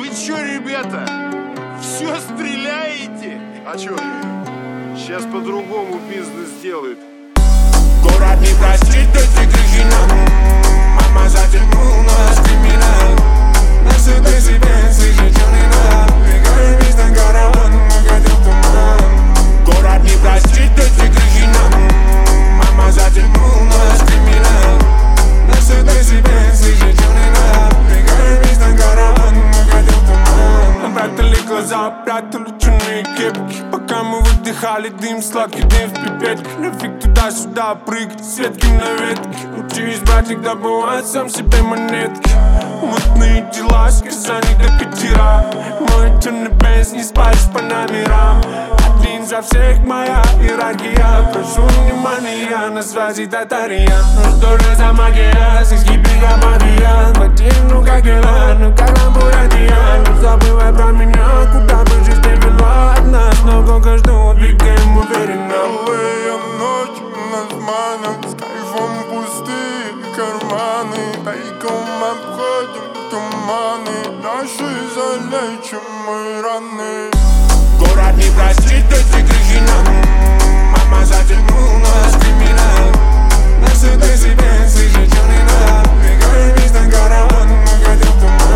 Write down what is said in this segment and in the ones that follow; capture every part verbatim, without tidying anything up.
Вы чё, ребята, все стреляете? А чё? Сейчас по-другому бизнес делают. Город не простит эти грехи нам. Мама затянула с криминал. Мерседес и Бенц, и житё не надо. Бегаем весь на караван, угодил туман. Город не простит эти грехи нам. Мама затянула с криминал. Мерседес и Бенц, и житё не надо. Бегаем весь на караван, угодил туман. Прятали глаза, прятали черные кепки. Пока мы выдыхали дым, сладкий дым в пипетке. Нафиг туда-сюда прыгать, светки на ветке. Учись, братик, добывать сам себе монетки. Мутные дела, сказаний до катера. Мой черный бенз, не спалишь по номерам. Один за всех моя иерархия. Прошу внимания, на связи татария. Ну что же за магия, с гибрида магия. Мотив, ну как дела, ну как нам буратия. Не забывай про меня, куда бы жизнь не вела от нас. Но долго жду, двигаем уверенно. Белая ночь над маном, с кайфом пустые карманы. Тайком обходим туманы, наши залечим мы раны. Город не простит эти грехи нам. Мама затянула с криминал. Мерседес и Бенц, и житё не надо. Бегаем весь на караван, угодил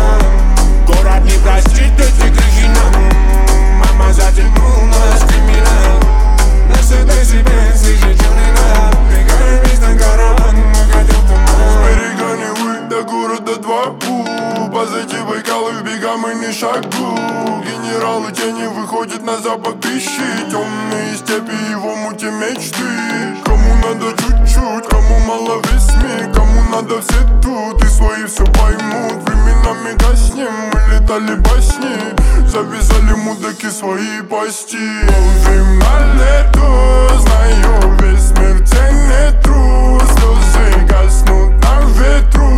туман. Город не простит эти грехи нам. Мама затянула с криминал. Мерседес и Бенц, и житё не надо. Бегаем весь на караван, угодил туман. С берега Невы до города два у. Позади Байкала в бега мы не шагу. Генералы тени выходят на запах пищи. Темные степи его мути мечты. Кому надо чуть-чуть, кому мало весь мир. Кому надо все тут и свои все поймут. Временами гаснем, мы летали басни. Завязали мудаки свои пасти. Ловим на лету, знаю, весь мир ценит труд. Слезы гаснут на ветру.